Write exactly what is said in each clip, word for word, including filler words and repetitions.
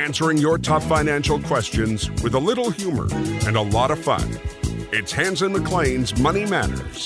answering your tough financial questions with a little humor and a lot of fun. It's Hanson McLean's Money Matters.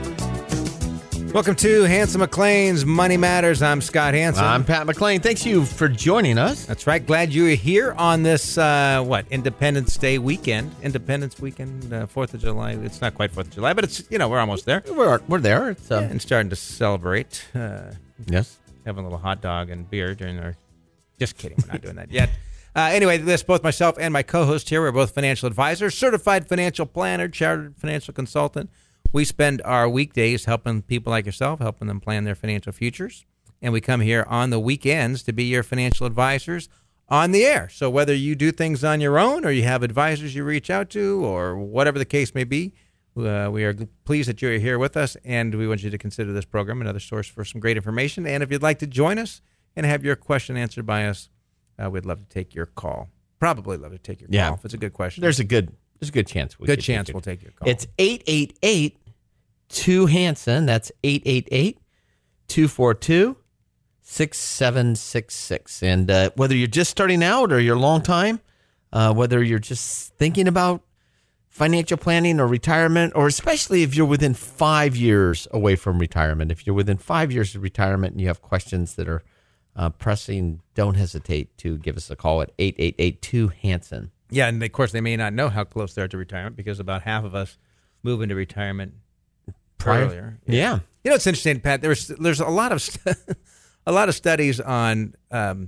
Welcome to Hanson McLean's Money Matters. I'm Scott Hanson. I'm Pat McLean. Thanks you for joining us. That's right. Glad you're here on this, uh, what, Independence Day weekend. Independence weekend, uh, fourth of July. It's not quite fourth of July, but it's, you know, we're almost there. We're we're there. It's uh, yeah, and starting to celebrate. Uh, yes. Having a little hot dog and beer during our... Just kidding. We're not doing that yet. Uh, anyway, this both myself and my co-host here. We're both financial advisors, certified financial planner, chartered financial consultant. We spend our weekdays helping people like yourself, helping them plan their financial futures. And we come here on the weekends to be your financial advisors on the air. So whether you do things on your own or you have advisors you reach out to or whatever the case may be, uh, we are pleased that you're here with us. And we want you to consider this program another source for some great information. And if you'd like to join us and have your question answered by us, uh, we'd love to take your call. Probably love to take your yeah. call if it's a good question. There's a good there's a good chance. We good could chance take we'll it. take your call. It's eight eight eight two Hanson. That's eight eight eight two four two six seven six six. And uh, whether you're just starting out or you're a long time, uh, whether you're just thinking about financial planning or retirement, or especially if you're within five years away from retirement, if you're within five years of retirement and you have questions that are uh, pressing, don't hesitate to give us a call at eight eight eight two Hanson. Yeah, and of course they may not know how close they are to retirement because about half of us move into retirement Prior, earlier. Yeah. yeah. You know, it's interesting, Pat. There's there's a lot of st- a lot of studies on. Um,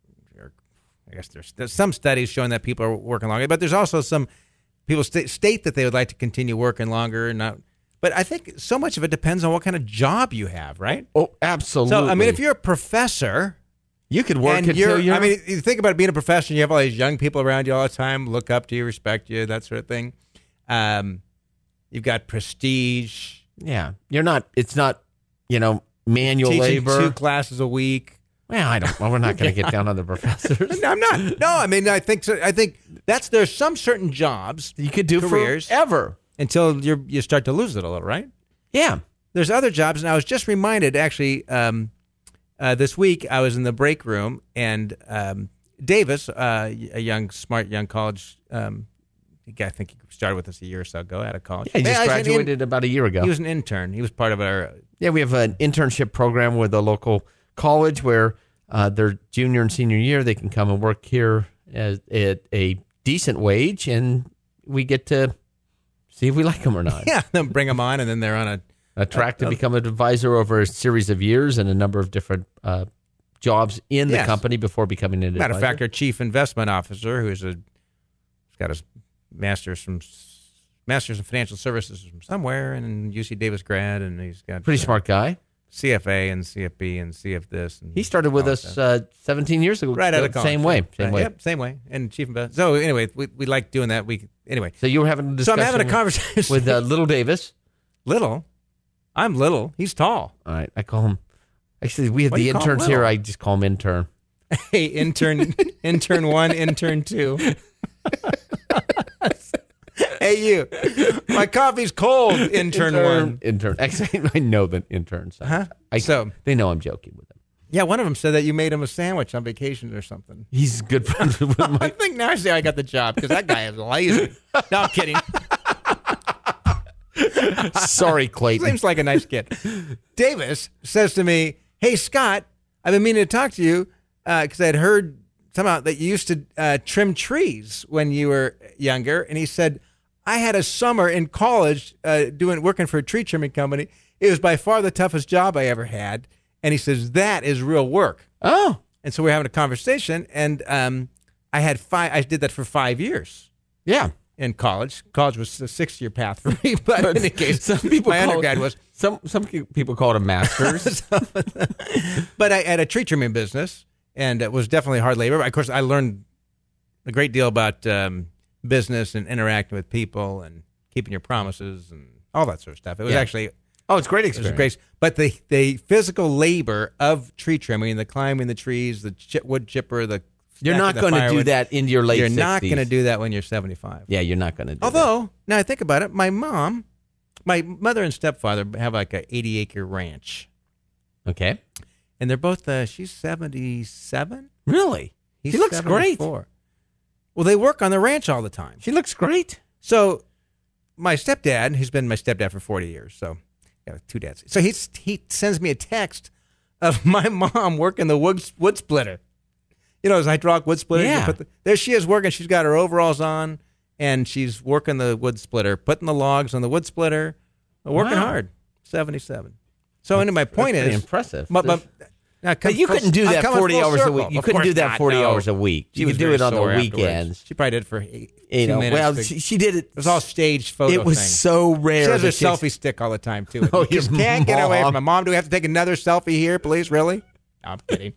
I guess there's there's some studies showing that people are working longer, but there's also some people st- state that they would like to continue working longer and not. But I think so much of it depends on what kind of job you have, right? Oh, absolutely. So I mean, if you're a professor, you could work and until you're. you're. I mean, you think about being a professor. You have all these young people around you all the time, look up to you, respect you, that sort of thing. Um, you've got prestige. Yeah, you're not. It's not, you know, manual Teaching labor. two classes a week. Well, I don't. Well, we're not going to get down on the professors. No, I'm not. No, I mean, I think so. I think that's there's some certain jobs you could do careers forever until you you start to lose it a little, right? Yeah. There's other jobs, and I was just reminded actually um, uh, this week I was in the break room, and um, Davis, uh, a young, smart, young college. Um, I think he started with us a year or so ago out of college. Yeah, he just yeah, graduated in, about a year ago. He was an intern. He was part of our... Yeah, we have an internship program with a local college where uh, their junior and senior year, they can come and work here as, at a decent wage, and we get to see if we like them or not. Yeah, then bring them on, and then they're on a... A track a, to become an advisor over a series of years and a number of different uh, jobs in the yes. company before becoming an advisor. Matter of fact, our chief investment officer, who's a, he's got his master's from master's in financial services from somewhere, and U C Davis grad, and he's got pretty uh, smart guy. C F A and C F B and C F this. And he started with us uh, seventeen years ago. Right out of college. Same way. Same right, way. Yep, same way. And chief investment. So anyway, we we like doing that. We anyway. So you were having a discussion. So I'm having a conversation with uh, Little Davis. Little. I'm little. He's tall. All right. I call him. Actually, we have What do the you call interns him, here. Little? I just call him intern. Hey, intern, intern one, intern two. Hey, you. My coffee's cold, intern, intern one. Intern. Actually, I know the interns. Huh? I, So- they know I'm joking with them. Yeah, one of them said that you made him a sandwich on vacation or something. He's good friends with I my. think now I see how I got the job because that guy is lazy. No, I'm kidding. Sorry, Clayton. Seems like a nice kid. Davis says to me, "Hey, Scott, I've been meaning to talk to you because I'd heard somehow that you used to uh, trim trees when you were younger." And he said, "I had a summer in college uh, doing working for a tree trimming company. It was by far the toughest job I ever had." And he says, "That is real work." Oh, And so we're having a conversation, and um, I had five. I did that for five years. yeah. In college, college was a six-year path for me, but in any case, Some people my call undergrad it, was. Some some people call it a master's. But I had a tree trimming business, and it was definitely hard labor. Of course, I learned a great deal about um, business and interacting with people and keeping your promises and all that sort of stuff. It was Yeah. actually Oh, it's great it was experience. great. But the the physical labor of tree trimming, the climbing the trees, the chip, wood chipper, the You're stacking not the going to do firewood, that in your late You're sixties. not going to do that when you're seventy-five. Yeah, you're not going to do that. Although, now I think about it, my mom, my mother and stepfather have like a eighty acre ranch. Okay. And they're both, uh, she's seventy-seven. Really? He's She looks great. seventy-four. Well, they work on the ranch all the time. She looks great. So my stepdad, who's been my stepdad for forty years, so yeah, two dads. So he's, he sends me a text of my mom working the wood, wood splitter. You know, those hydraulic wood splitter. Yeah. Put the, there she is working. She's got her overalls on, and she's working the wood splitter, putting the logs on the wood splitter, working Wow. hard. seventy-seven. So, and my point That's pretty is, impressive. But, but, now, But you couldn't do that forty hours a week. You Of couldn't do course that not, forty no. hours a week. She You was could do very it on the sore afterwards. weekends. She probably did it for eight, You two know, minutes. well, to- she, she did it. it was all staged photo It was thing. so rare. She has her that she- selfie stick all the time, too. Oh, You just your can't get away mom. from my mom. Do we have to take another selfie here, please? Really? No, I'm kidding.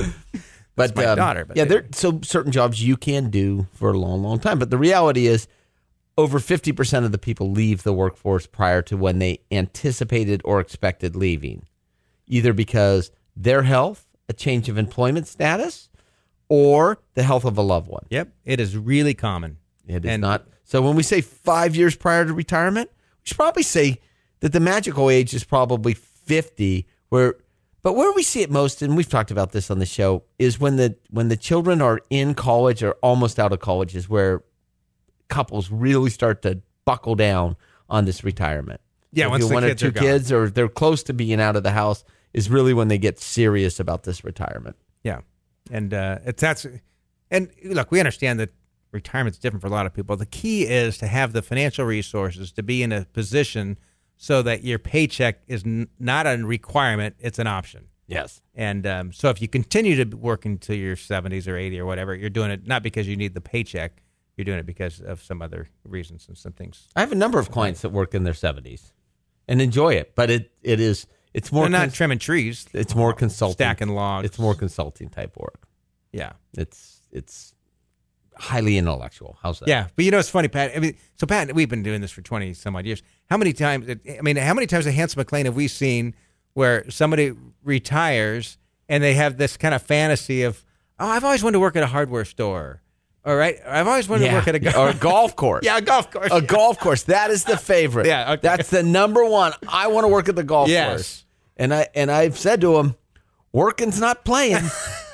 But my um, daughter, but yeah, anyway. there. So certain jobs you can do for a long, long time. But the reality is, over fifty percent of the people leave the workforce prior to when they anticipated or expected leaving, either because their health, a change of employment status, or the health of a loved one. Yep. It is really common. It is And- not. So when we say five years prior to retirement, we should probably say that the magical age is probably fifty. Where, but where we see it most, and we've talked about this on the show, is when the when the children are in college or almost out of college, is where couples really start to buckle down on this retirement. Yeah, If once you the one or kids two are gone. kids, or they're close to being out of the house, is really when they get serious about this retirement. Yeah. And uh, it's that's, and look, we understand that retirement's different for a lot of people. The key is to have the financial resources to be in a position so that your paycheck is n- not a requirement, it's an option. Yes. And um, so if you continue to work until your seventies or eighty or whatever, you're doing it not because you need the paycheck, you're doing it because of some other reasons and some things. I have a number of clients that work in their seventies and enjoy it, but it it is it's more They're not cons- trimming trees, it's more consulting, stacking logs. It's more consulting type work. Yeah. It's it's highly intellectual. How's that? Yeah, but you know it's funny, Pat. I mean, so Pat, we've been doing this for twenty some odd years. How many times? I mean, how many times at Hanson McLean have we seen where somebody retires and they have this kind of fantasy of, oh, I've always wanted to work at a hardware store, all right? I've always wanted to work at a golf or a golf course. yeah, a golf course. A golf course. That is the favorite. Yeah, okay. That's the number one. I want to work at the golf Yes. course. And I and I've said to him, working's not playing.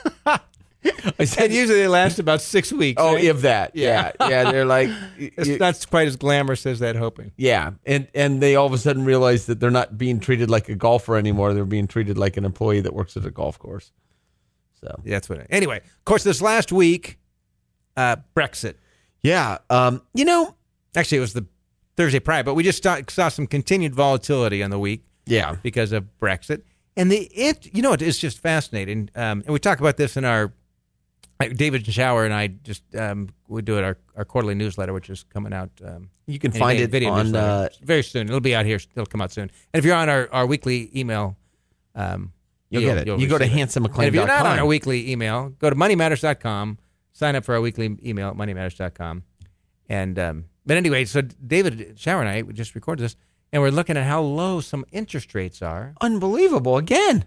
I said, And usually they last about six weeks. oh, right? if that. Yeah. Yeah. They're like, It's you- not quite as glamorous as that hoping. yeah. And and they all of a sudden realize that they're not being treated like a golfer anymore. They're being treated like an employee that works at a golf course. So Yeah, that's what. It, anyway, of course, this last week, uh, Brexit. yeah. Um, you know, Actually, it was the Thursday prior, but we just saw, saw some continued volatility on the week. yeah. Because of Brexit. And the it, you know, it is just fascinating. Um, and we talk about this in our, like David Shower and I just, um, we do it, our, our quarterly newsletter, which is coming out. Um, You can any find day, it video on, newsletter. uh, very soon. It'll be out here. It'll come out soon. And if you're on our, our weekly email, um, You'll get it. you'll You go to receive it. handsome And mcclain if you're dot not on com. our weekly email, go to money matters dot com, sign up for our weekly email at money matters dot com. And, um, but anyway, so David Shower and I we just recorded this, and we're looking at how low some interest rates are. Unbelievable. Again.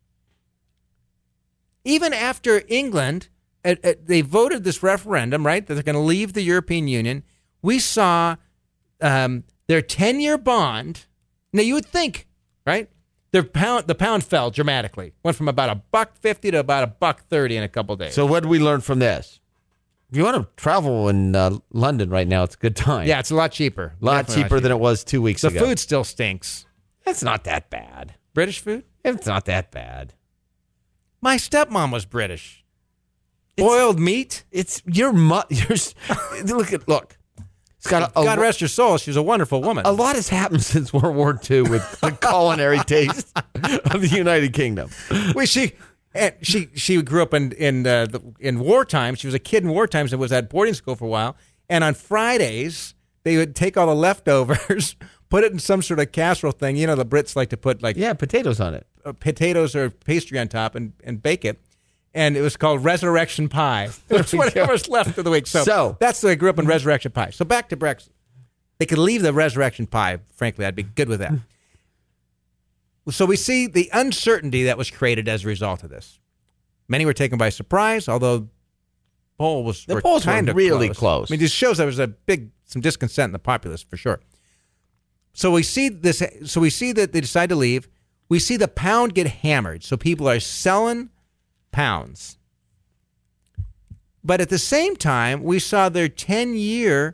Even after England, uh, uh, they voted this referendum, right, that they're going to leave the European Union. We saw um, their ten-year bond. Now, you would think, right, their pound, the pound fell dramatically. Went from about a buck fifty to about a buck thirty in a couple days. So what did we learn from this? If you want to travel in uh, London right now, it's a good time. yeah, it's a lot cheaper. A lot Definitely cheaper than it was two weeks The ago. food still stinks. It's not that bad. British food? It's not that bad. My stepmom was British. Boiled meat? It's your mu- your s- look at look. It's got a, a, God lo- rest her soul. She was a wonderful woman. a lot has happened since World War Two with the culinary taste of the United Kingdom. Well, she and she she grew up in in uh, the, in wartime. She was a kid in war times and was at boarding school for a while. And on Fridays, they would take all the leftovers, put it in some sort of casserole thing. You know, the Brits like to put like Yeah, potatoes on it. uh, potatoes or pastry on top and, and bake it. And it was called Resurrection Pie. It was whatever's left of the week. So, So- that's the I grew up in Resurrection Pie. So back to Brexit. They could leave the Resurrection Pie. Frankly, I'd be good with that. So we see the uncertainty that was created as a result of this. Many were taken by surprise, although poll was The polls were kind of really close. close. I mean, this shows there was a big some discontent in the populace for sure. So we see this. So we see that they decide to leave. We see the pound get hammered. So people are selling pounds. But at the same time, we saw their ten-year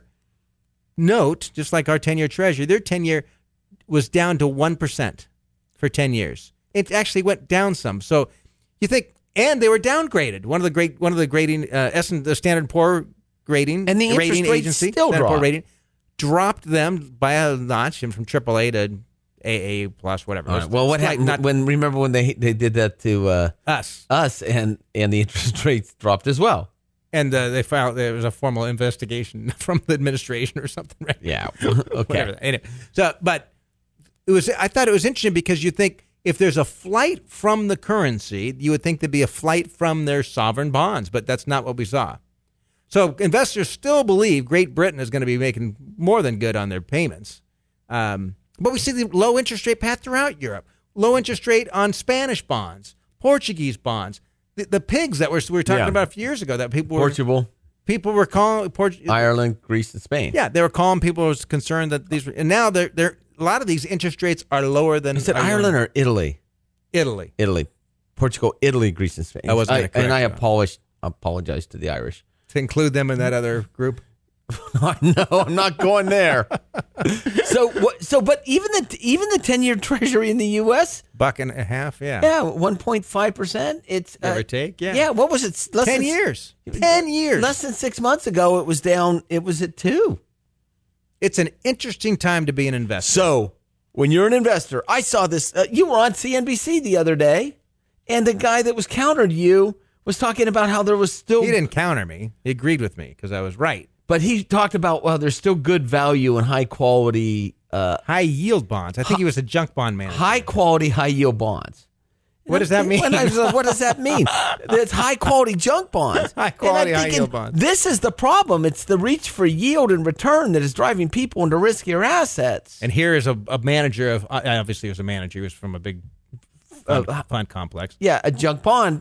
note, just like our ten-year treasury, their ten-year was down to one percent for ten years. It actually went down some. So you think, and they were downgraded. One of the great, one of the grading, uh, S and the Standard and Poor grading, and the rating interest rate agency, still Standard and Poor dropped. rating, dropped them by a notch, and from triple A to A A plus, whatever. All right. Well, what It's like happened not when? Remember when they they did that to uh, us? us, and and the interest rates dropped as well. And uh, they filed, there was a formal investigation from the administration or something, right? Yeah. Okay. Whatever. Anyway, so, but it was, I thought it was interesting because you think if there's a flight from the currency, you would think there'd be a flight from their sovereign bonds, but that's not what we saw. So investors still believe Great Britain is going to be making more than good on their payments. Um, but we see the low interest rate path throughout Europe, low interest rate on Spanish bonds, Portuguese bonds. The, the pigs that we're, we were talking Yeah. about a few years ago that people were Portugal, people were calling Port- Ireland, Greece, and Spain. yeah, they were calling people was concerned that these were, and now they're they're a lot of these interest rates are lower than Is it Ireland or Italy? Italy. Italy, Portugal, Italy, Greece, and Spain. I wasn't gonna I, and I correct you. apologize, apologize to the Irish. To include them in that other group. No, I'm not going there. so what? So, but even the even the ten year Treasury in the U S, Buck and a half, yeah. yeah, one point five percent. It's Give uh, or take, yeah. yeah. What was it? Less Ten than, years. Ten years. Less than six months ago, it was down. It was at two. It's an interesting time to be an investor. So when you're an investor, I saw this. Uh, you were on C N B C the other day, and the guy that was countered you was talking about how there was still. He didn't counter me. He agreed with me because I was right. But he talked about, well, there's still good value and high quality, uh, High yield bonds. I think he was a junk bond manager. high quality, high yield bonds. What does that mean? When I was like, what does that mean? It's high quality junk bonds. High quality, And I'm high thinking, yield bonds. This is the problem. It's the reach for yield and return that is driving people into riskier assets. And here is a, a manager of, uh, obviously he was a manager. He was from a big fund, Uh, fund complex. Yeah, a junk bond.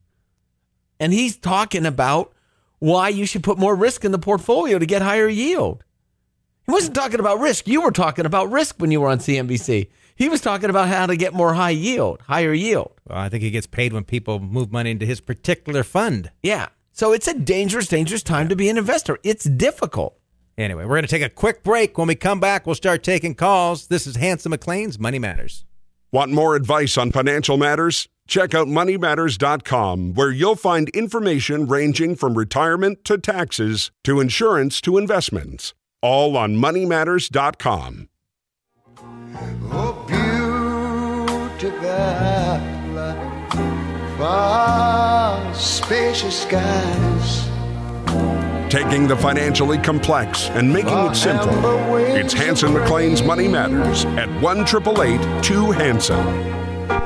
And he's talking about why you should put more risk in the portfolio to get higher yield. He wasn't talking about risk. You were talking about risk when you were on C N B C. He was talking about how to get more high yield, higher yield. Well, I think he gets paid when people move money into his particular fund. Yeah. So it's a dangerous, dangerous time to be an investor. It's difficult. Anyway, we're going to take a quick break. When we come back, we'll start taking calls. This is Hanson McLean's Money Matters. Want more advice on financial matters? Check out money matters dot com, where you'll find information ranging from retirement to taxes to insurance to investments. All on money matters dot com. Oh, beautiful, far spacious skies. Taking the financially complex and making it simple. It's Hanson McLean's Money Matters at one eight eight eight two Hanson.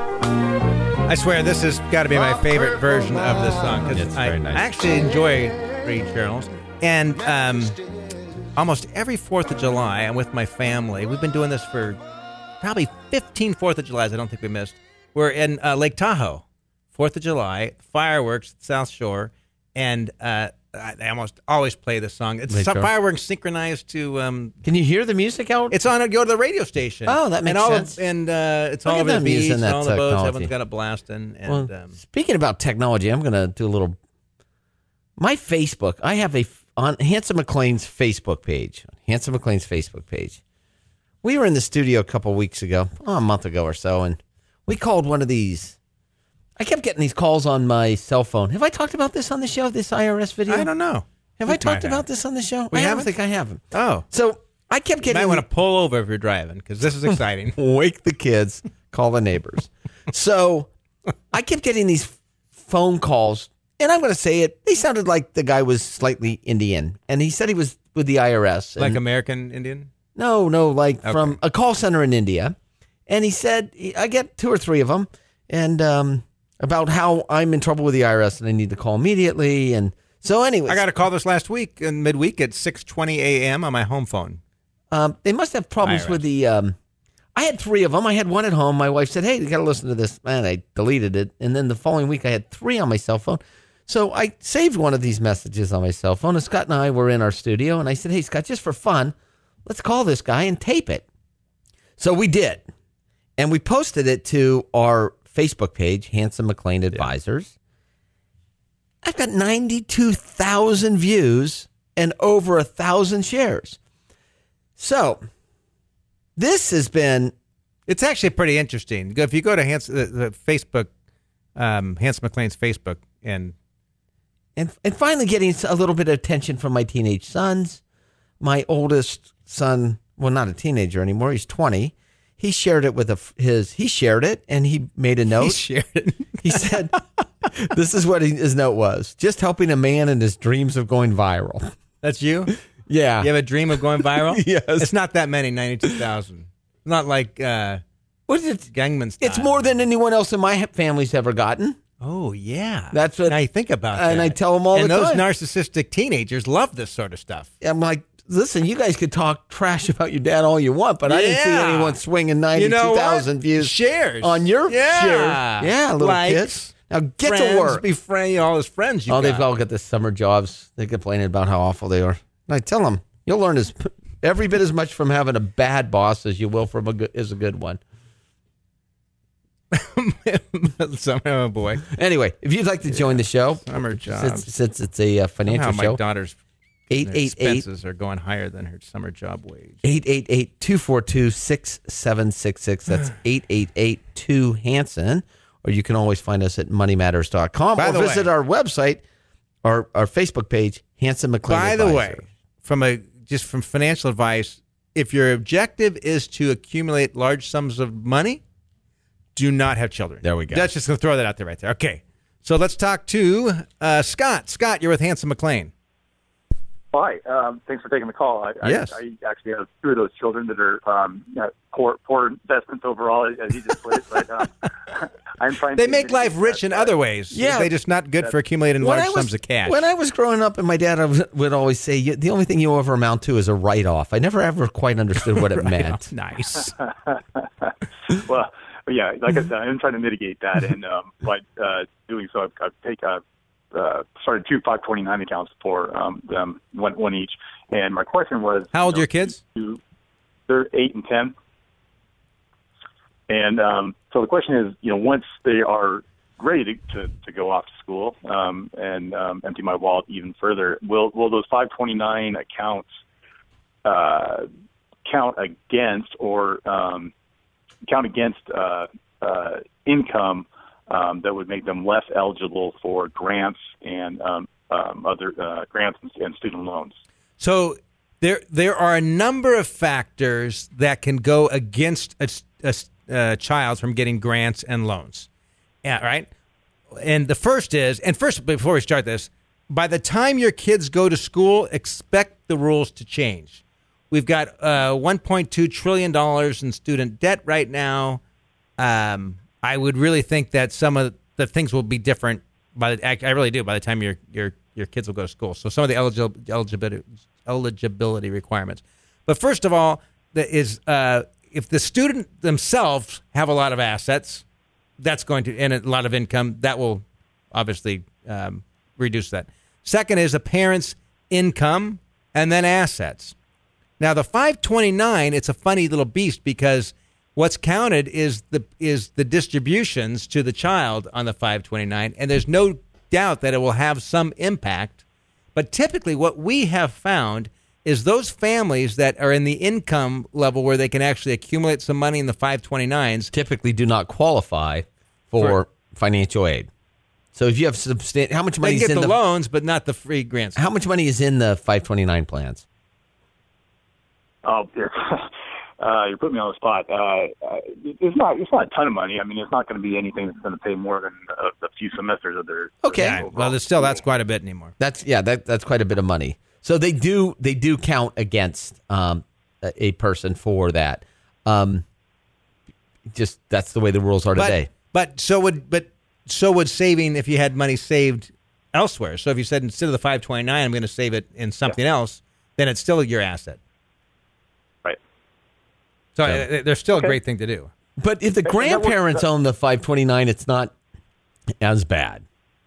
I swear this has got to be my favorite version of this song because It's I, very nice. I actually enjoy Ray Charles. And um, almost every fourth of July, I'm with my family. We've been doing this for probably fifteen fourth of Julys I don't think we missed. We're in uh, Lake Tahoe, fourth of July, fireworks, South Shore, and uh, I almost always play this song. It's Lake some Shore. fireworks synchronized to... Um, Can you hear the music out? It's on. Go to the radio station. Oh, that makes and all sense. Of, and uh, it's Look all at over the them beach, using and that all the boats. technology. Everyone's got a blasting. And Well, um, speaking about technology, I'm going to do a little. My Facebook, I have a on Hanson McLean's Facebook page. Hanson McLean's Facebook page. We were in the studio a couple weeks ago, oh, a month ago or so, and we called one of these. I kept getting these calls on my cell phone. Have I talked about this on the show? This I R S video? I don't know. Have We I talked might about have. this on the show? We I haven't? don't think I haven't. Oh, So I kept you getting. might want to pull over if you're driving because this is exciting. Wake the kids, call the neighbors. So I kept getting these phone calls, and I'm going to say it. They sounded like the guy was slightly Indian, and he said he was with the I R S. Like and- American Indian. no, no, like Okay. from a call center in India. And he said, I get two or three of them, and um, about how I'm in trouble with the I R S and I need to call immediately. And so, anyways, I got a call this last week in midweek at six twenty a.m. on my home phone. Um, they must have problems I R S. with the. Um, I had three of them. I had one at home. My wife said, "Hey, you got to listen to this." Man, I deleted it, and then the following week I had three on my cell phone. So I saved one of these messages on my cell phone. And Scott and I were in our studio, and I said, "Hey, Scott, just for fun, let's call this guy and tape it." So we did, and we posted it to our Facebook page, Hanson McLean Advisors. I've got ninety-two thousand views and over a thousand shares. So this has been. It's actually pretty interesting. If you go to Hans, the, the Facebook, um, Hans McLean's Facebook, and And and finally getting a little bit of attention from my teenage sons. My oldest son, well, not a teenager anymore. He's twenty. He shared it with a, his, he shared it and he made a note. he shared it. He said, this is what he, his note was. Just helping a man in his dreams of going viral. That's you? Yeah. You have a dream of going viral? Yes. It's not that many, ninety-two thousand. Not like uh, What is it? Gangnam Style. It's more than anyone else in my family's ever gotten. Oh, yeah. That's what- Now you think about that. and I tell 'em all and the those time. narcissistic teenagers love this sort of stuff. I'm like, listen, you guys could talk trash about your dad all you want, but I didn't see Yeah. anyone swinging You ninety-two know thousand what? views Shares. on your Yeah. share. Yeah, little Likes, kids. Now get friends, to work. Befriend all his friends. You Oh, got. they've all got the summer jobs. They're complaining about how awful they are. I tell them, you'll learn as every bit as much from having a bad boss as you will from a good, is a good one. Some, oh boy, Anyway, if you'd like to join the show, summer jobs. since, since it's a uh, financial Somehow show, my daughter's eight eight eight, expenses are going higher than her summer job wage. eight eight eight, two four two, six seven six six. That's eight eight eight, two Hanson. Or you can always find us at money matters dot com By or the visit way- our website, our, our Facebook page, Hanson McLean By the way, Advisors. from a just from financial advice, if your objective is to accumulate large sums of money, do not have children. There we go. That's just going to throw that out there right there. Okay. So let's talk to uh, Scott. Scott, you're with Hanson McLean. Hi. Um, thanks for taking the call. I, Yes. I, I actually have two of those children that are um, you know, poor, poor investments overall, as you just put it. But um, I'm trying. They to make life rich in other ways. Yeah. They're just not good for accumulating When large I was- sums of cash. When I was growing up, and my dad would- would always say, "You- the only thing you ever amount to is a write-off. I never ever quite understood what it meant. Nice. Well, yeah, like I said, I'm trying to mitigate that, and um, by uh, doing so, I've, I've take uh, uh, started two five twenty-nine accounts for um, them, one one each. And my question was, How old you are know, your kids? two- They're eight and ten. And um, so the question is, you know, once they are ready to, to, to go off to school um, and um, empty my wallet even further, will will those five twenty-nine accounts uh, count against or um, count against uh, uh, income um, that would make them less eligible for grants and um, um, other uh, grants and, and student loans? So there there are a number of factors that can go against a, a, a child from getting grants and loans. Yeah, right? And the first is, and first, before we start this, by the time your kids go to school, expect the rules to change. We've got uh, one point two trillion dollars in student debt right now. Um, I would really think that some of the things will be different. By the, I really do. By the time your your your kids will go to school, so some of the eligibility eligibility, eligibility requirements. But first of all, that is uh, if the student themselves have a lot of assets, that's going to and a lot of income, that will obviously um, reduce that. Second is a parent's income and then assets. Now the five twenty-nine, it's a funny little beast because what's counted is the is the distributions to the child on the five twenty-nine, and there's no doubt that it will have some impact. But typically what we have found is those families that are in the income level where they can actually accumulate some money in the five twenty-nines Typically do not qualify for, For- financial aid. So if you have substan- how much they money can is get in the, the, loans, but not the free grants. how much money is in the five twenty-nine plans? Oh, you're, uh, you're putting me on the spot. Uh, uh, it's not. It's not a ton of money. I mean, it's not going to be anything that's going to pay more than a, a few semesters of their. Okay. their Yeah, well, there's still that's quite a bit anymore. That's yeah, that that's quite a bit of money. So they do they do count against um, a, a person for that. Um, just that's the way the rules are But, today. but so would but so would saving if you had money saved elsewhere. So if you said instead of the five twenty-nine, I'm going to save it in something else, then it's still your asset. Right. So Yeah. uh, there's still Okay. a great thing to do. But if the that works- grandparents own the five twenty-nine, it's not as bad.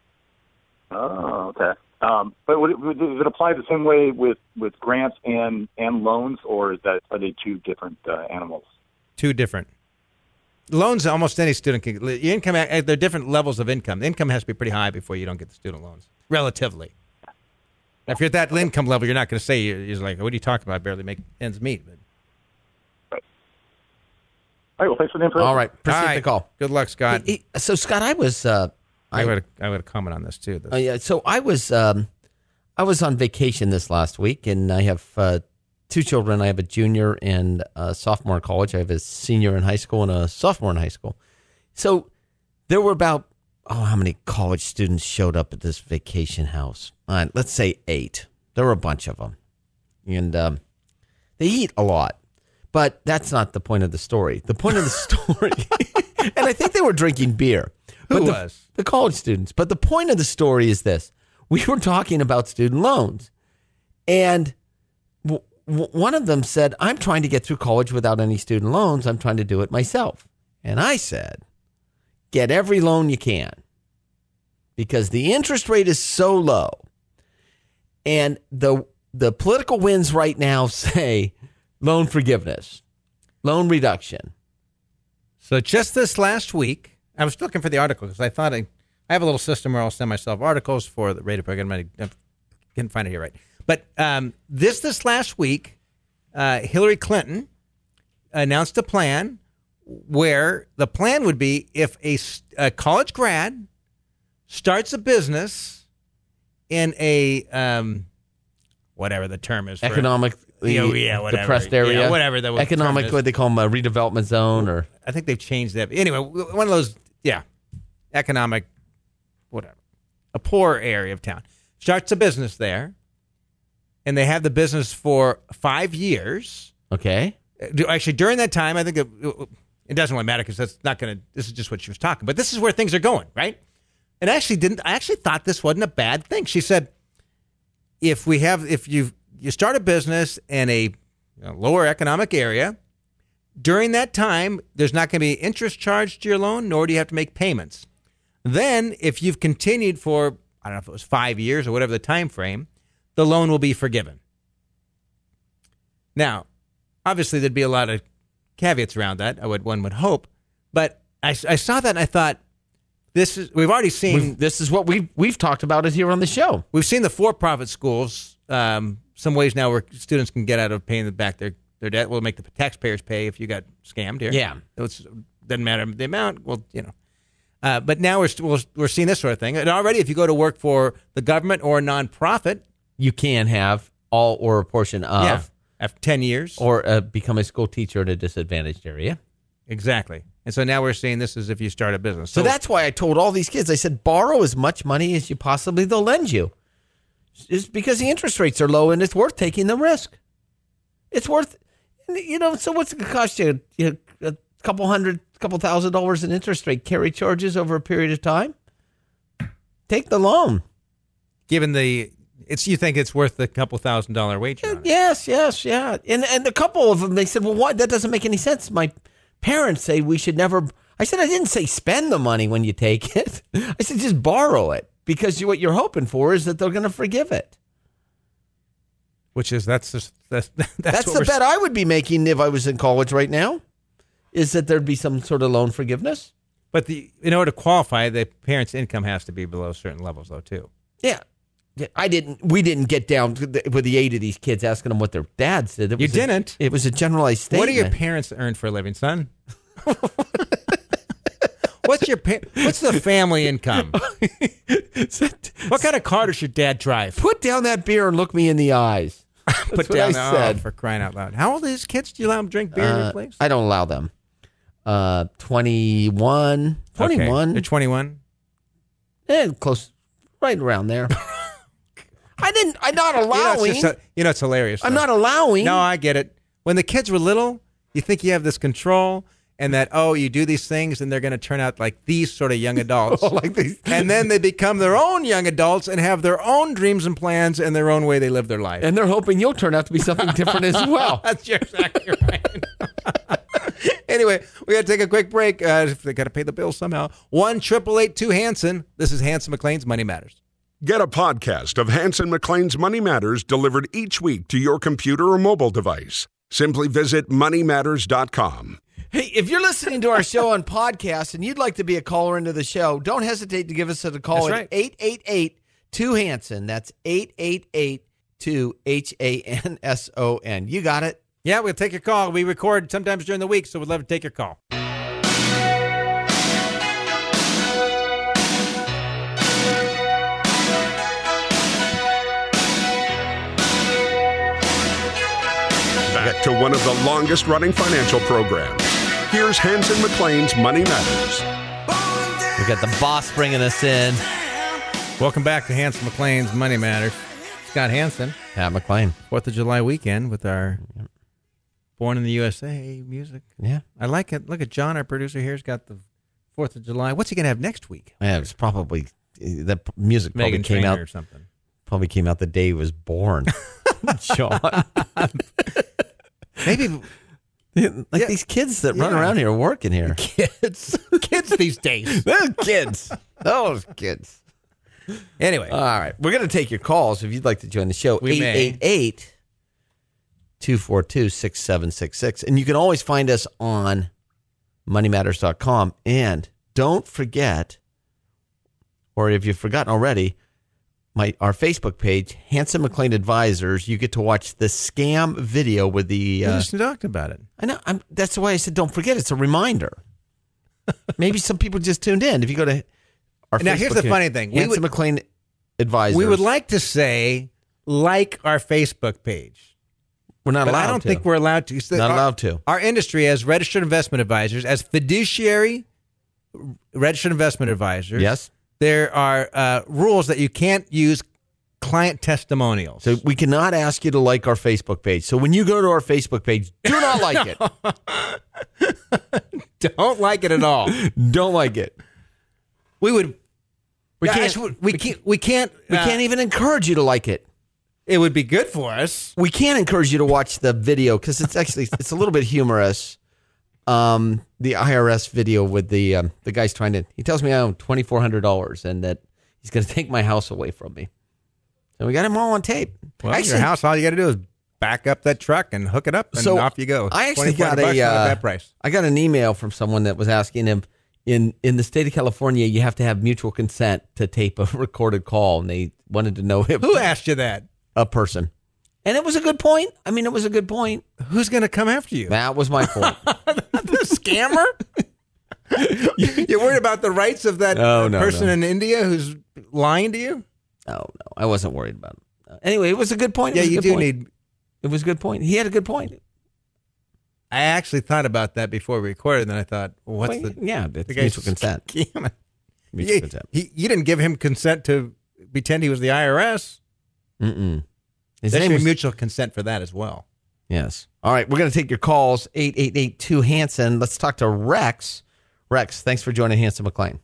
Oh, okay. Um, but would it, would, does it apply the same way with, with grants and, and loans, or is that are they two different uh, animals? Two different. loans, almost any student can. Your income, there are different levels of income. The income has to be pretty high before you don't get the student loans, relatively. Now, if you're at that income level, you're not going to say, you're, you're like, what are you talking about? I barely make ends meet. But. All right, well, thanks for the information. All right, appreciate All right. the call. Good luck, Scott. Hey, hey, so, Scott, I was... Uh, I would I would comment on this, too. This. Uh, yeah, so I was um, I was on vacation this last week, and I have uh, two children. I have a junior and a sophomore in college. I have a senior in high school and a sophomore in high school. So there were about, oh, how many college students showed up at this vacation house? Uh, let's say eight. There were a bunch of them. And um, they eat a lot. But that's not the point of the story. The point of the story, and I think they were drinking beer. Who but the, was? The college students. But the point of the story is this. We were talking about student loans. And w- w- one of them said, I'm trying to get through college without any student loans. I'm trying to do it myself. And I said, get every loan you can. Because the interest rate is so low. And the the political winds right now say loan forgiveness, loan reduction. So just this last week, I was looking for the article because I thought I, I have a little system where I'll send myself articles for the radio program. I can't find it here right. But um, this this last week, uh, Hillary Clinton announced a plan where the plan would be if a, a college grad starts a business in a um, whatever the term is, for Economic, it. Yeah, yeah, whatever. depressed area, yeah, whatever the economic, term is. what they call them, a redevelopment zone, or I think they've changed that. Anyway, one of those, yeah, economic, whatever, a poor area of town. Starts a business there, and they have the business for five years. okay, Actually, during that time, I think it, it doesn't really matter because that's not going to. This is just what she was talking. But this is where things are going, right? And actually, didn't I actually thought this wasn't a bad thing? She said, if we have, if you you start a business in a you know, lower economic area. During that time, there's not going to be interest charged to your loan, nor do you have to make payments. Then, if you've continued for, I don't know if it was five years or whatever the time frame, the loan will be forgiven. Now, obviously, there'd be a lot of caveats around that, I would one would hope. But I, I saw that and I thought, this is we've already seen. we've, this is what we've we've talked about it here on the show. We've seen the for-profit schools. Um, some ways now where students can get out of paying back their their debt. We'll make the taxpayers pay if you got scammed here. Yeah, it doesn't matter the amount. Well, you know, uh, but now we're we're we're seeing this sort of thing. And already, if you go to work for the government or a nonprofit, you can have all or a portion of, yeah, after ten years, or uh, become a school teacher in a disadvantaged area. Exactly. And so now we're seeing this as if you start a business. So, so that's why I told all these kids, I said, borrow as much money as you possibly they'll lend you. It's because the interest rates are low and it's worth taking the risk. It's worth, you know, so what's it going to cost you? You know, a couple hundred, couple thousand dollars in interest rate carry charges over a period of time? Take the loan. Given the, it's you think it's worth a couple thousand dollar wage on it. Yes, yes, yeah. And and a couple of them, they said, well, why? That doesn't make any sense. My parents say we should never. I said, I didn't say spend the money when you take it. I said, just borrow it because you, what you're hoping for is that they're going to forgive it. Which is, that's just, that's, that's, that's what the we're bet I would be making if I was in college right now, is that there'd be some sort of loan forgiveness. But the in order to qualify, the parent's income has to be below certain levels, though, too. Yeah. I didn't. We didn't get down to the, with the eight of these kids asking them what their dads did. It You was a- didn't? It was a generalized statement. What do your parents earn for a living, son? What's your pa- What's the family income? What kind of car does your dad drive? Put down that beer and look me in the eyes. That's Put what down I oh, said. for crying out loud. How old are these kids? Do you allow them to drink beer in Uh, your place? I don't allow them. Uh, twenty-one. twenty-one. Okay. They're twenty-one. Eh, close, right around there. I didn't. I'm not You know, allowing. it's, just, you know, it's hilarious. I'm though. not allowing. No, I get it. When the kids were little, you think you have this control and that, oh, you do these things and they're going to turn out like these sort of young adults. Oh, like these. And then they become their own young adults and have their own dreams and plans and their own way they live their life. And they're hoping you'll turn out to be something different as well. That's you're exactly right. Anyway, we got to take a quick break. Uh, they got to pay the bill somehow. One triple eight two Hanson. This is Hanson McLean's Money Matters. Get a podcast of Hanson McLean's Money Matters delivered each week to your computer or mobile device. Simply visit money matters dot com. Hey, if you're listening to our show on podcast and you'd like to be a caller into the show, don't hesitate to give us a call That's at right. eight eight eight two Hanson. That's eight eight eight two H A N S O N. You got it. Yeah, we'll take your call. We record sometimes during the week, so we'd love to take your call. Back to one of the longest-running financial programs. Here's Hanson McLean's Money Matters. We got the boss bringing us in. Welcome back to Hanson McLean's Money Matters. Scott Hanson, Pat McLean. fourth of July weekend with our Born in the U S A music. Yeah. I like it. Look at John, our producer here. He's got the fourth of July. What's he going to have next week? Yeah, it was probably, that music probably Megan came Trainor out or something. probably came out the day he was born. John. Maybe like Yeah. these kids that run Yeah. around here working here. kids. Kids these days. Those kids. Those kids. Anyway. All right. We're going to take your calls if you'd like to join the show. We may. eight eight eight two four two six seven six six. And you can always find us on money matters dot com. And don't forget, or if you've forgotten already, my our Facebook page, Hanson McLean Advisors. You get to watch the scam video with the. we Uh, just talked about it. I know. I'm, that's why I said don't forget. It's a reminder. Maybe some people just tuned in. If you go to our Now, Facebook here's the page, funny thing. We Hanson would- McLean Advisors. We would like to say, like our Facebook page. We're not But allowed I don't to. think we're allowed to. So Not our- allowed to. Our industry, as registered investment advisors, as fiduciary registered investment advisors, Yes. there are uh, rules that you can't use client testimonials. So we cannot ask you to like our Facebook page. So when you go to our Facebook page, do not like it. don't like it at all. Don't like it. We would. We Yeah, can't. actually, we, can't. We can't. we uh, can't even encourage you to like it. It would be good for us. We can't encourage you to watch the video because it's actually it's a little bit humorous. Um, the I R S video with the um, the guy's trying to. He tells me I owe twenty four hundred dollars and that he's going to take my house away from me. So we got him all on tape. Well, Actually, your house, all you got to do is back up that truck and hook it up, and So, off you go. I actually twenty-four got bucks, a, not uh, bad price. I got an email from someone that was asking him in in the state of California, you have to have mutual consent to tape a recorded call, and they wanted to know if Who asked you that? a person. And it was a good point. I mean, it was a good point. Who's going to come after you? That was my point. The scammer? You're worried about the rights of that No, uh, no, person no. in India who's lying to you? No, no, I wasn't worried about it. Anyway, it was a good point. It Yeah, was a you good do point. need. It was a good point. He had a good point. I actually thought about that before we recorded, and then I thought, well, what's Well, the. yeah, it's the guy's mutual consent. scamming? Mutual You, consent. he, you didn't give him consent to pretend he was the I R S. Mm-mm. His There should name be was, mutual consent for that as well. yes. All right, we're going to take your calls, eight eight eight two Hanson. Let's talk to Rex. Rex, thanks for joining Hanson McLean.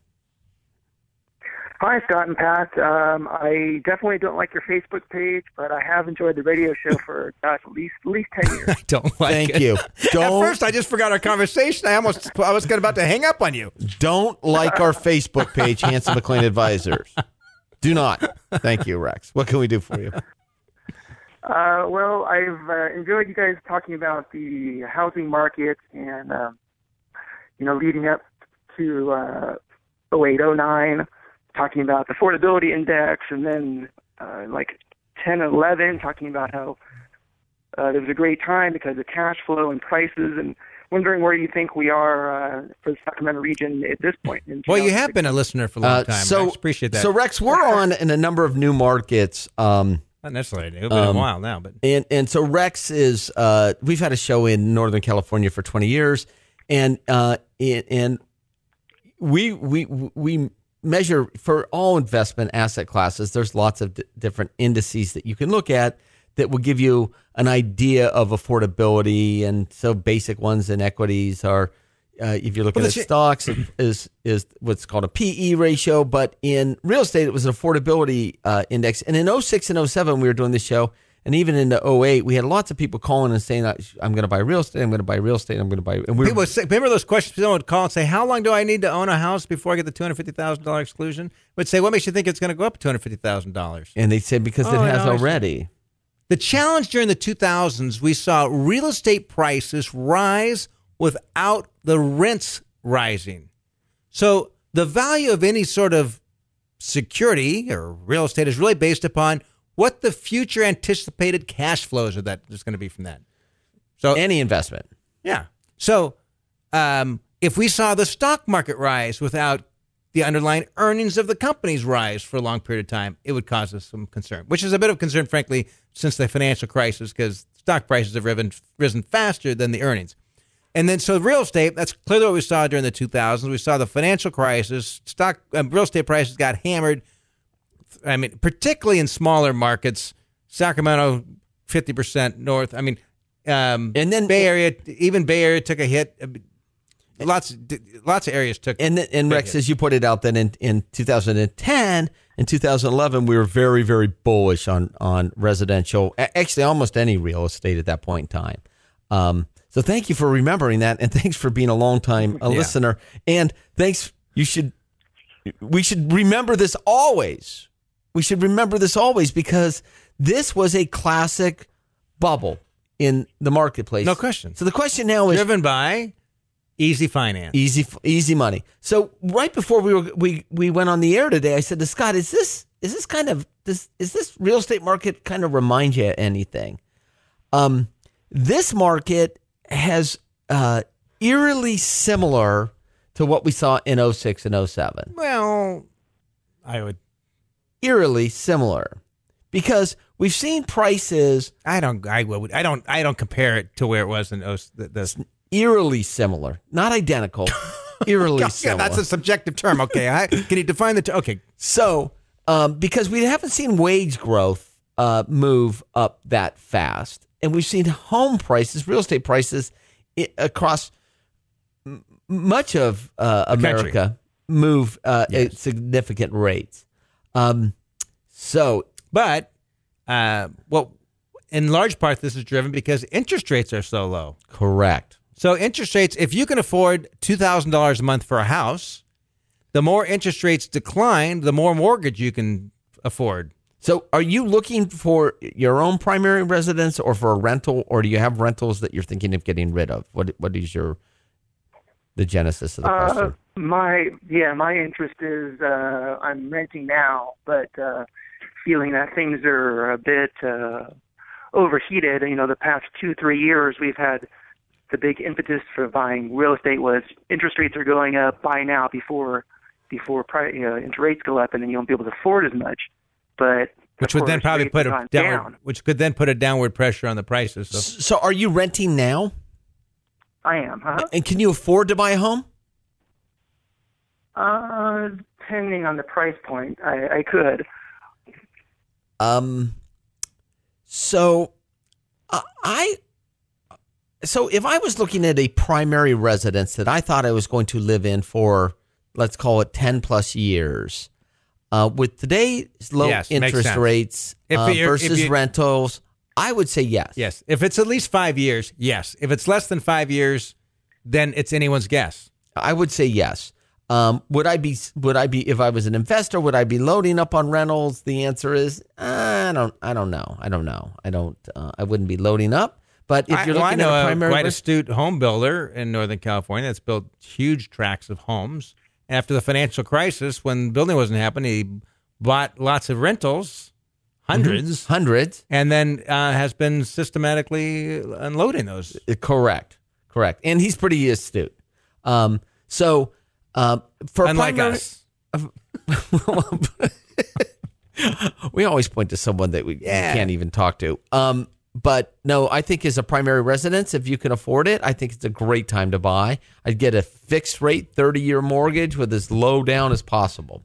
Hi, Scott and Pat. Um, I definitely don't like your Facebook page, but I have enjoyed the radio show for gosh, at least at least ten years. I don't like Thank it. you. At Don't, first, I just forgot our conversation. I almost I was about to hang up on you. don't like our Facebook page, Hanson McLean Advisors. Do not. Thank you, Rex. What can we do for you? Uh, well, I've uh, enjoyed you guys talking about the housing market and um, you know leading up to uh, oh eight, oh nine, talking about the affordability index, and then uh, like ten and eleven, talking about how uh, there was a great time because of cash flow and prices, and wondering where you think we are uh, for the Sacramento region at this point. in Well, you two thousand have been a listener for a long Uh, time. so, I appreciate that. So, Rex, we're on in a number of new markets. Um, Not necessarily. It's been a Um, while now, but And and so Rex is uh, we've had a show in Northern California for twenty years, and uh, and, and we we we measure for all investment asset classes. There's lots of d- different indices that you can look at that will give you an idea of affordability. And so basic ones in equities are uh, if you're looking Well, at the sh- stocks is is what's called a P E ratio, but in real estate it was an affordability uh, index. And in oh six and oh seven we were doing this show, and even in the oh eight we had lots of people calling and saying, "I'm going to buy real estate. I'm going to buy real estate. I'm going to buy." And we people were, would say, remember those questions someone would call and say, how long do I need to own a house before I get the two hundred fifty thousand dollars exclusion? Would say, what makes you think it's going to go up two hundred fifty thousand dollars? and they said because Oh, it has no, I see. already. The challenge during the two thousands, we saw real estate prices rise without the rents rising. So the value of any sort of security or real estate is really based upon what the future anticipated cash flows are that is going to be from that. So Any investment. yeah. So um, if we saw the stock market rise without the underlying earnings of the companies rise for a long period of time, it would cause us some concern, which is a bit of concern, frankly, since the financial crisis, because stock prices have risen, risen faster than the earnings. And then so real estate, that's clearly what we saw during the two thousands. We saw the financial crisis. Stock um, real estate prices got hammered. I mean, particularly in smaller markets, Sacramento, fifty percent north. I mean, um, And then- Bay Area, even Bay Area took a hit. Lots, lots of areas took. And, and big Rex, hits. as you pointed out, then in, in two thousand ten and two thousand eleven, we were very, very bullish on, on residential, a- actually almost any real estate at that point in time. Um, so thank you for remembering that, and thanks for being a long time a Yeah. listener. And thanks, you should, we should remember this always. We should remember this always because this was a classic bubble in the marketplace. No question. So the question now is, Driven by easy finance. Easy, easy money. So right before we were we we went on the air today, I said to Scott, "Is this is this kind of this is this real estate market kind of remind you of anything?" Um, this market has uh, eerily similar to what we saw in oh six and oh seven. Well, I would. Eerily similar, because we've seen prices I don't. I would. I don't. I don't compare it to where it was in oh, the. the eerily similar, not identical. Eerily yeah, similar. that's a subjective term. Okay, I, can you define the term? Okay, So, um, because we haven't seen wage growth uh, move up that fast, and we've seen home prices, real estate prices I- across m- much of uh, America country. move uh, Yes. at significant rates. Um, so, but uh, well, in large part, this is driven because interest rates are so low. correct. So interest rates, if you can afford two thousand dollars a month for a house, the more interest rates decline, the more mortgage you can afford. So, are you looking for your own primary residence or for a rental, or do you have rentals that you're thinking of getting rid of? What What is your the genesis of the Uh, question? my yeah, my interest is uh, I'm renting now, but uh, feeling that things are a bit uh, overheated. You know, the past two three years we've had the big impetus for buying real estate was interest rates are going up. Buy now before before pri- uh, interest rates go up, and then you won't be able to afford as much. But Which of would then course, probably rates put have a gone downward, down. which could then put a downward pressure on the prices. So. So, are you renting now? I am, huh? And can you afford to buy a home? Uh, depending on the price point, I, I could. Um. So, uh, I. So, if I was looking at a primary residence that I thought I was going to live in for, let's call it ten plus years, uh, with today's low Yes, makes interest sense. rates If uh, you're- if versus you- rentals, I would say yes. Yes, if it's at least five years, yes. If it's less than five years, then it's anyone's guess. I would say yes. Um, would I be? Would I be? If I was an investor, would I be loading up on rentals? The answer is uh, I don't. I don't know. I don't know. I don't. Uh, I wouldn't be loading up. But if I, you're well, I looking know at a a primary, quite res- astute home builder in Northern California that's built huge tracts of homes. After the financial crisis, when building wasn't happening, he bought lots of rentals, hundreds, hundreds. and then uh, has been systematically unloading those. Uh, Correct. Correct. And he's pretty astute. Um, so um, for Unlike primary, us. we always point to someone that we, we Yeah. can't even talk to. Um, but no, I think as a primary residence, if you can afford it, I think it's a great time to buy. I'd get a fixed rate thirty year mortgage with as low down as possible.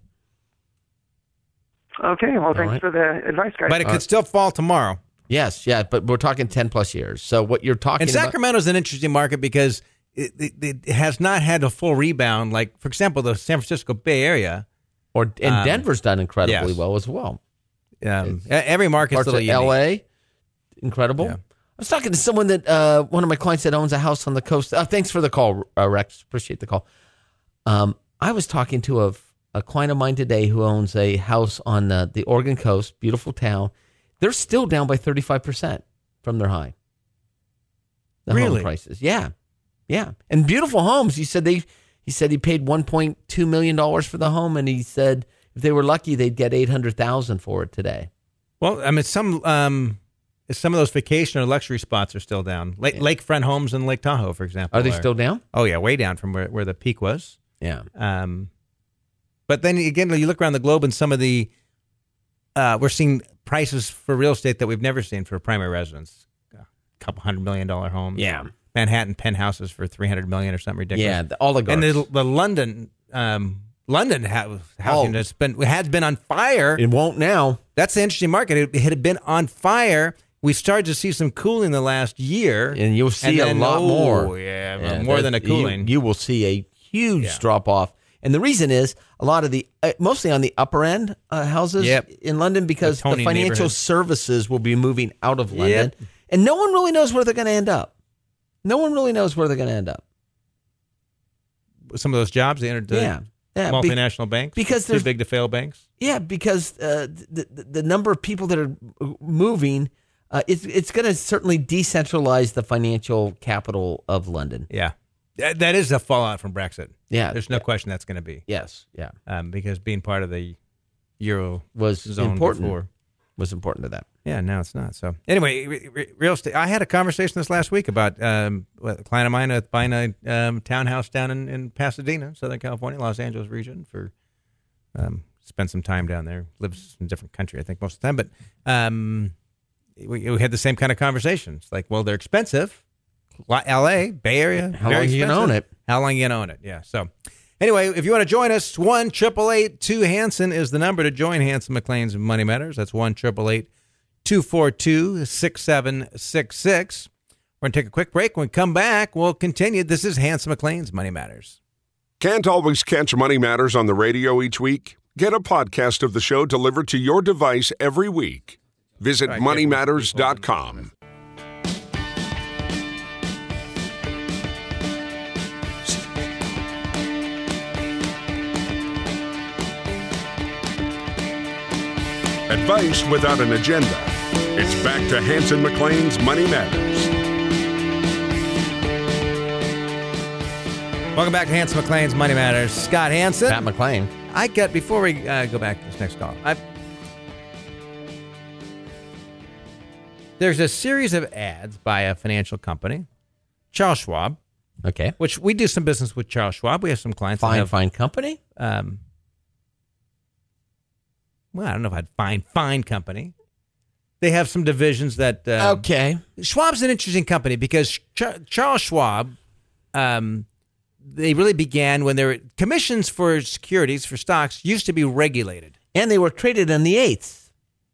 Okay, well, thanks right. for the advice, guys. But it could still fall tomorrow. Yes, yeah, but we're talking ten plus years. So what you're talking And about, Sacramento's an interesting market because it, it, it has not had a full rebound. Like, for example, the San Francisco Bay Area. or and um, Denver's done incredibly yes. well as well. Um, every market's Parts a little of unique. L A, incredible. Yeah. I was talking to someone that uh, one of my clients that owns a house on the coast. Uh, thanks for the call, uh, Rex. Appreciate the call. Um, I was talking to a, a client of mine today who owns a house on the, the Oregon coast, beautiful town. They're still down by thirty-five percent from their high. The home Really? prices, yeah, Yeah, and beautiful homes. He said they. He said he paid one point two million dollars for the home, and he said if they were lucky, they'd get eight hundred thousand dollars for it today. Well, I mean, some um, some of those vacation or luxury spots are still down. Lake, yeah. Lakefront homes in Lake Tahoe, for example. Are they are, still down? Oh, yeah, way down from where, where the peak was. Yeah. Um, but then again, you look around the globe and some of the, uh, we're seeing prices for real estate that we've never seen for primary residence. A couple hundred million dollar homes. Yeah. Manhattan penthouses for three hundred million or something ridiculous. Yeah, the oligarchs. And the, the London, um, London ha- housing oh. has been, has been on fire. It won't now. That's the interesting market. It, it had been on fire. We started to see some cooling the last year. And you'll see and then, a lot oh, more. Yeah, yeah more that, than a cooling. You, you will see a huge yeah. drop off. And the reason is a lot of the, uh, mostly on the upper end uh, houses yep. in London, because the, the financial services will be moving out of London. Yep. And no one really knows where they're going to end up. No one really knows where they're going to end up. Some of those jobs, they entered the yeah. Yeah, multinational be, banks, because too big to fail banks. Yeah, because uh, the, the the number of people that are moving, uh, it's it's going to certainly decentralize the financial capital of London. Yeah, that, that is a fallout from Brexit. Yeah, there's no yeah. question that's going to be. Yes, yeah, um, because being part of the Euro was zone important. Before. Was important to that. Yeah, now it's not. So anyway, re- re- real estate. I had a conversation this last week about um, a client of mine at buying a um, townhouse down in, in Pasadena, Southern California, Los Angeles region. For um, spent some time down there. Lives in a different country, I think, most of the time. But um, we, we had the same kind of conversations. Like, well, they're expensive. L A, Bay Area. How long are you gonna own it? How long are you gonna own it? Yeah. So. Anyway, if you want to join us, one triple eight two Hanson is the number to join Hanson McLean's Money Matters. That's one triple eight two four two six seven six six. We're going to take a quick break. When we come back, we'll continue. This is Hanson McLean's Money Matters. Can't always catch Money Matters on the radio each week? Get a podcast of the show delivered to your device every week. Visit money matters dot com. Advice without an agenda. It's back to Hanson McLean's Money Matters. Welcome back to Hanson McLean's Money Matters. Scott Hanson. Pat McLean. I got, before we uh, go back to this next call, I, there's a series of ads by a financial company, Charles Schwab. Okay. Which we do some business with Charles Schwab. We have some clients. Fine, that have, fine company? Um, well, I don't know if I'd find fine company. They have some divisions that... Uh, okay. Schwab's an interesting company because Ch- Charles Schwab, um, they really began when their commissions for securities, for stocks, used to be regulated. And they were traded in the eighths.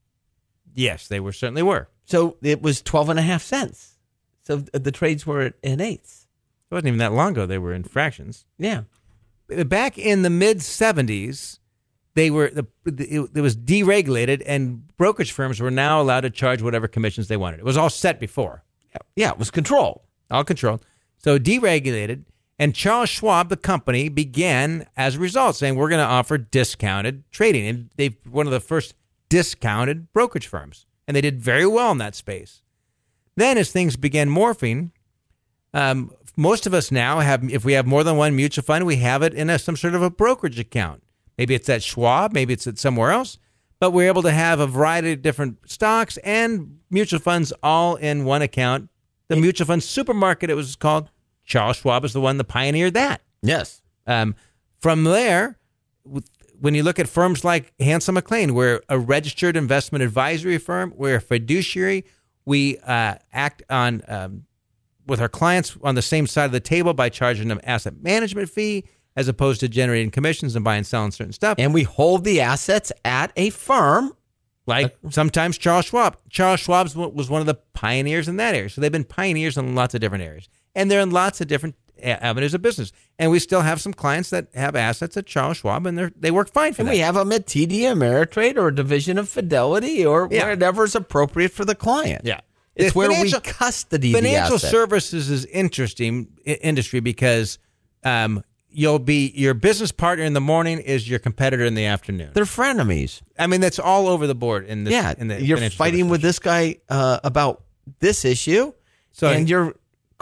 Yes, they were certainly were. So it was twelve and a half cents. So the trades were in eighths. It wasn't even that long ago. They were in fractions. Yeah. Back in the mid-seventies... They were the it, it was deregulated, and brokerage firms were now allowed to charge whatever commissions they wanted. It was all set before. Yeah, it was controlled. All controlled. So deregulated, and Charles Schwab, the company, began as a result saying we're going to offer discounted trading, and they one of the first discounted brokerage firms, and they did very well in that space. Then, as things began morphing, um, most of us now have, if we have more than one mutual fund, we have it in a, some sort of a brokerage account. Maybe it's at Schwab, maybe it's at somewhere else, but we're able to have a variety of different stocks and mutual funds all in one account. The mutual fund supermarket, it was called. Charles Schwab is the one that pioneered that. Yes. Um, from there, when you look at firms like Hanson McLean, we're a registered investment advisory firm. We're a fiduciary. We uh, act on um, with our clients on the same side of the table by charging them asset management fee, as opposed to generating commissions and buying and selling certain stuff. And we hold the assets at a firm. Like sometimes Charles Schwab. Charles Schwab was one of the pioneers in that area. So they've been pioneers in lots of different areas. And they're in lots of different avenues of business. And we still have some clients that have assets at Charles Schwab, and they they work fine for and that. We have them at T D Ameritrade or a division of Fidelity or yeah. whatever's appropriate for the client. Yeah. It's the where we custody the asset. Financial services is interesting I- industry because... Um, You'll be your business partner in the morning is your competitor in the afternoon. They're frenemies. I mean, that's all over the board. In this, yeah, in the you're fighting with this guy uh, about this issue, so and you're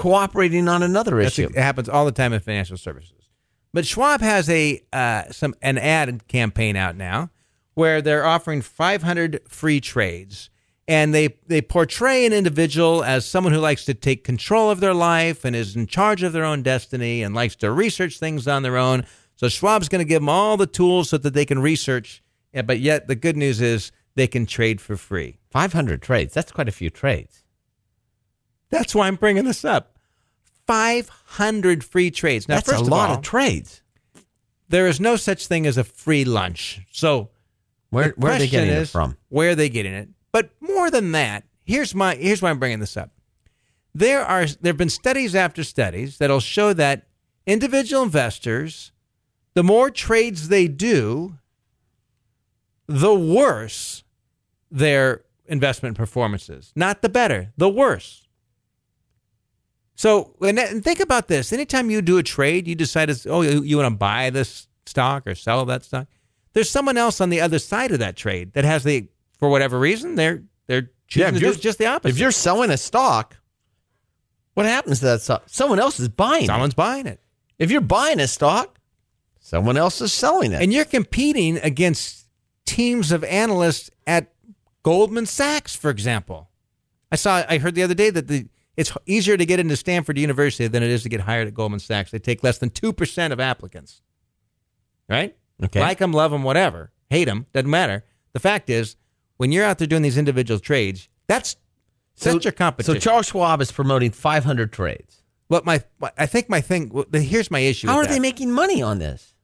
cooperating on another That's issue. it happens all the time in financial services. But Schwab has a uh, some an ad campaign out now where they're offering five hundred free trades. And they, they portray an individual as someone who likes to take control of their life and is in charge of their own destiny and likes to research things on their own. So Schwab's going to give them all the tools so that they can research. Yeah, but yet the good news is they can trade for free. five hundred trades. That's quite a few trades. That's why I'm bringing this up. five hundred free trades. Now, That's first a of lot all, of trades. there is no such thing as a free lunch. So Where, the where are they question getting is, it from? Where are they getting it? But more than that, here's my here's why I'm bringing this up. There are there have been studies after studies that'll show that individual investors, the more trades they do, the worse their investment performance is. Not the better, the worse. So, and and think about this. Anytime you do a trade, you decide, oh, you, you want to buy this stock or sell that stock. There's someone else on the other side of that trade that has the, for whatever reason, they're they're choosing if to you're- do just the opposite. If you're selling a stock, what happens to that stock? Someone else is buying Someone's it. buying it. If you're buying a stock, someone else is selling it. And you're competing against teams of analysts at Goldman Sachs, for example. I saw, I heard the other day that the it's easier to get into Stanford University than it is to get hired at Goldman Sachs. They take less than two percent of applicants. Right? Okay. Like them, love them, whatever. Hate them, doesn't matter. The fact is, when you're out there doing these individual trades, that's that's your competition. So Charles Schwab is promoting five hundred trades. What my, I think my thing. well, Here's my issue. How with are they that. making money on this?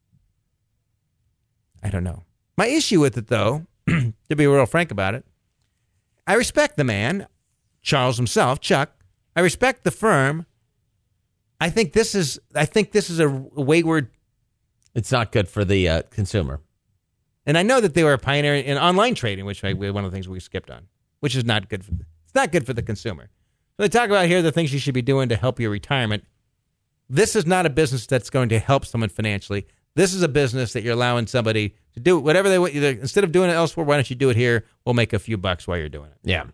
I don't know. My issue with it, though, to be real frank about it, I respect the man, Charles himself, Chuck. I respect the firm. I think this is. I think this is a wayward. It's not good for the uh, consumer. And I know that they were a pioneer in online trading, which I, one of the things we skipped on, which is not good for. It's not good for the consumer. So they talk about here the things you should be doing to help your retirement. This is not a business that's going to help someone financially. This is a business that you're allowing somebody to do whatever they want. Instead of doing it elsewhere, why don't you do it here? We'll make a few bucks while you're doing it. Yeah.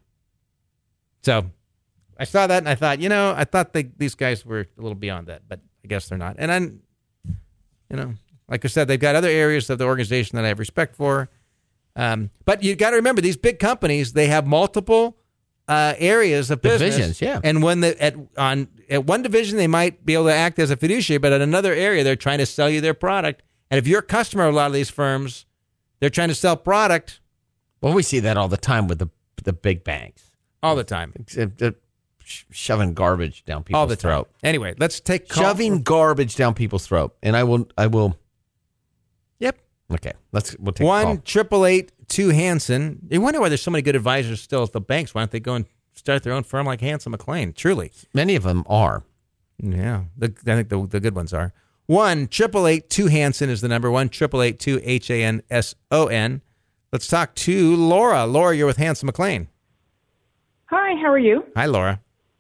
So I saw that and I thought, you know, I thought they, these guys were a little beyond that, but I guess they're not. And I'm, you know, like I said, they've got other areas of the organization that I have respect for. Um, but you got to remember, these big companies, they have multiple uh, areas of business. Divisions, yeah. And when the, at on at one division, they might be able to act as a fiduciary, but at another area, they're trying to sell you their product. And if you're a customer of a lot of these firms, they're trying to sell product Well, we see that all the time with the the big banks. all the time. Except, uh, sh- shoving garbage down people's All the time. throat. Anyway, let's take call. Shoving garbage down people's throat. And I will I will Yep. Okay. Let's we'll take a One call. triple eight two Hanson. You wonder why there's so many good advisors still at the banks. Why don't they go and start their own firm like Hanson McLean? Truly, Many of them are. yeah. The, I think the the good ones are. One triple eight two Hanson is the number. One triple eight two H A N S O N. Let's talk to Laura. Laura, you're with Hanson McLean. Hi, how are you? Hi, Laura.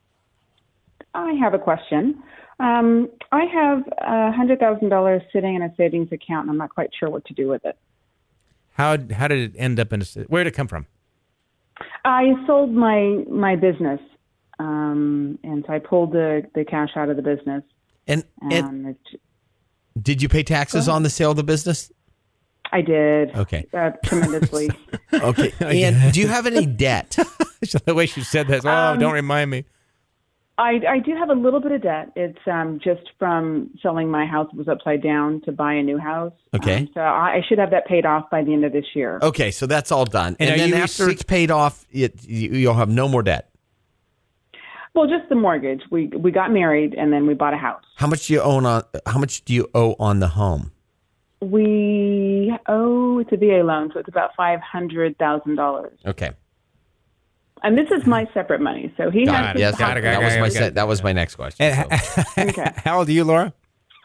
I have a question. Um, I have a hundred thousand dollars sitting in a savings account, and I'm not quite sure what to do with it. How how did it end up in? A, where did it come from? I sold my my business, um, and so I pulled the, the cash out of the business. And, and And it, did you pay taxes on the sale of the business? I did. Okay. Uh, tremendously. Okay. And do you have any debt? The way she said that. Oh, Um, don't remind me. I, I do have a little bit of debt. It's um, just from selling my house. It was upside down to buy a new house. Okay. Um, so I, I should have that paid off by the end of this year. Okay, so that's all done. And And, are then you after rece- it's paid off, it, you, you'll have no more debt. Well, just the mortgage. We we got married and then we bought a house. How much do you own on? How much do you owe on the home? We owe it's a V A loan, so it's about five hundred thousand dollars. Okay. And this is my separate money. So he has Got it. his Yes, Got it, got that it, was got my it, se- got it. that was my next question. And so. Okay. How old are you, Laura?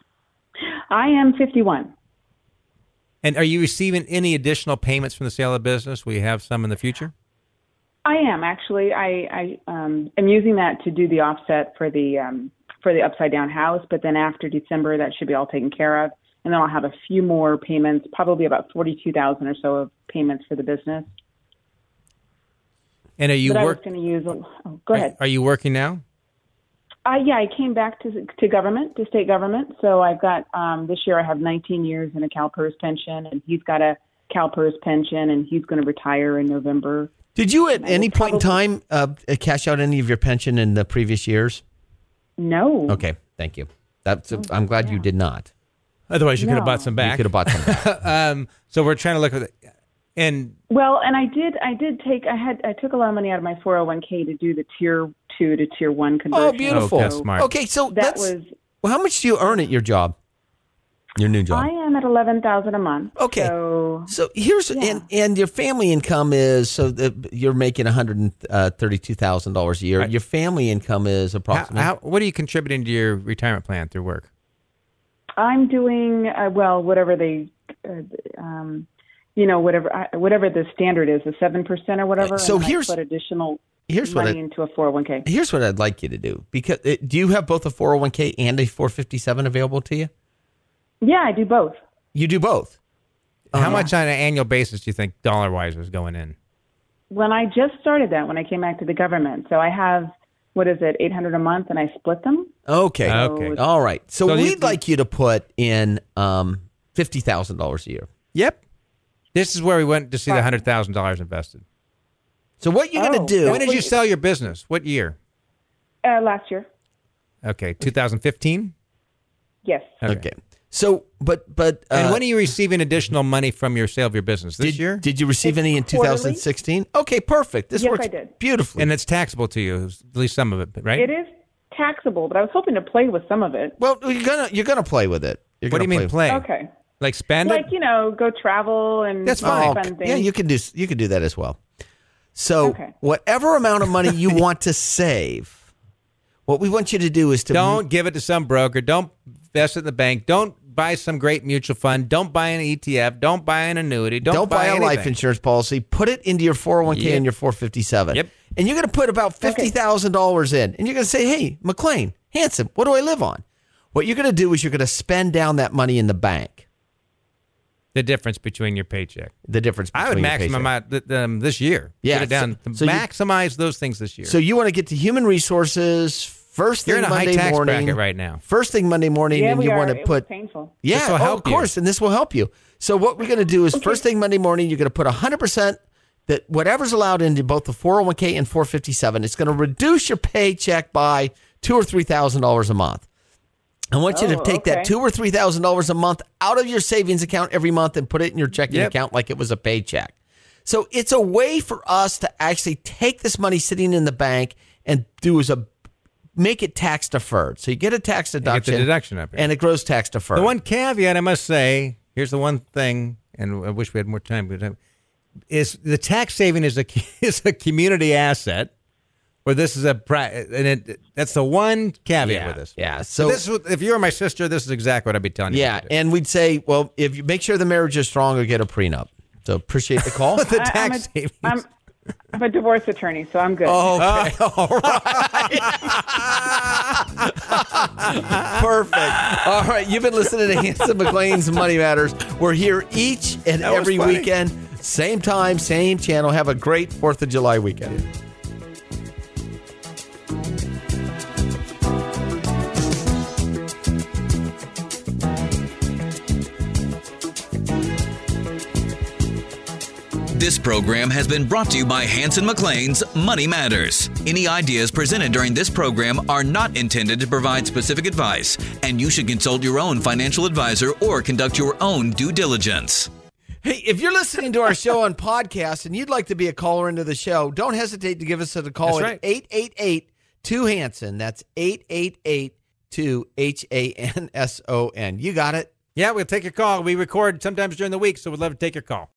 I am fifty-one. And are you receiving any additional payments from the sale of business? Will you have some in the future? I am actually. I, I um, am using that to do the offset for the um, for the upside down house. But then after December, that should be all taken care of, and then I'll have a few more payments, probably about forty-two thousand or so of payments for the business. And are you but I was work? going to use. A, oh, go Are, ahead. are you working now? I yeah, I came back to to government, to state government. So I've got um, this year I have nineteen years in a CalPERS pension, and he's got a CalPERS pension, and he's going to retire in November. Did you at any point in probably- time uh, cash out any of your pension in the previous years? No. Okay, thank you. That's. I'm glad you did not. Otherwise, you could have No. bought some You back. could have bought some back. um, so we're trying to look at it. And Well, and I did. I did take. I had. I took a lot of money out of my four oh one k to do the tier two to tier one conversion. Oh, beautiful. Oh, that's smart. Okay, so That that's, was. well, how much do you earn at your job? Your new job. I am at eleven thousand a month. Okay. So So here's Yeah. and and your family income is so the, you're making one hundred thirty-two thousand dollars a year. Right. Your family income is how, approximately how, what are you contributing to your retirement plan through work? I'm doing uh, well. Whatever they. Uh, um, you know, whatever I- whatever the standard is, the seven percent or whatever. So and then here's- I put additional here's what money I- into a four oh one k. Here's what I'd like you to do because uh, do you have both a four oh one k and a four fifty-seven available to you? Yeah, I do both. You do both. How much on an annual basis do you think dollar wise was going in? When I just started that, when I came back to the government, so I have what is it, eight hundred a month, and I split them. Okay. Okay. All right. So, So you- we'd like you to put in um, fifty thousand dollars a year. Yep. This is where we went to see the one hundred thousand dollars invested. So what you're Oh, going to do? When did you sell your business? What year? Uh, last year, Okay, two thousand fifteen? yes. Okay. So, but but uh, And when are you receiving additional money from your sale of your business? This did, year? did you receive It's any in quarterly. two thousand sixteen? Okay, perfect. This Yes, works I did. beautifully. And it's taxable to you, at least some of it, right? It is taxable, but I was hoping to play with some of it. well, you're gonna you're gonna play with it. You're What do you gonna mean play? Okay. Like spend Like, it? you know, go travel and That's do fine. fun Oh, things. yeah, you can do you can do that as well. So, Okay. whatever amount of money you want to save, what we want you to do is to Don't give it to some broker. Don't invest it in the bank. Don't buy some great mutual fund. Don't buy an E T F. Don't buy an annuity. Don't, don't buy, a anything. life insurance policy. Put it into your four oh one k Yep. and your four fifty-seven. Yep. And you're going to put about fifty thousand dollars in. And you're going to say, hey, McLean, Hanson, what do I live on? What you're going to do is you're going to spend down that money in the bank. The difference between your paycheck. The difference between I would your maximum paycheck. out th- um, this year. Yeah, Get it down. so- to so you- maximize those things this year. So you want to get to human resources first thing You're in a high Monday tax morning. bracket right now. First thing Monday morning, Yeah, and we you are. want to It was put painful. Yeah, This will oh, help of you. course, and this will help you. So what we're going to do is first thing Monday morning, you're going to put one hundred percent that whatever's allowed into both the four oh one k and four fifty-seven. It's going to reduce your paycheck by two or three thousand dollars a month. I want you to Oh, take that okay. two or three thousand dollars a month out of your savings account every month and put it in your checking Yep. account like it was a paycheck. So it's a way for us to actually take this money sitting in the bank and do is a make it tax deferred. So you get a tax get the deduction, deduction up here. and it grows tax deferred. The one caveat I must say, here's the one thing, and I wish we had more time, but, uh, is the tax saving is a is a community asset, where this is a pri- and it, that's the one caveat Yeah, with this. yeah. So So- this, is- if you were my sister, this is exactly what I'd be telling you. Yeah, to do. and we'd say, well, if you make sure the marriage is strong or get a prenup. So appreciate the call. the I- I'm tax a- savings. I'm, I'm a divorce attorney, so I'm good. Oh, okay. All right. Perfect. All right. You've been listening to Hanson McLean's Money Matters. We're here each and That was every funny. weekend. Same time, same channel. Have a great fourth of July weekend. This program has been brought to you by Hanson McLean's Money Matters. Any ideas presented during this program are not intended to provide specific advice, and you should consult your own financial advisor or conduct your own due diligence. Hey, if you're listening to our show on podcast and you'd like to be a caller into the show, don't hesitate to give us a call That's at right. eight eight eight two Hanson. That's eight eight eight two H A N S O N. You got it. Yeah, we'll take your call. We record sometimes during the week, so we'd love to take your call.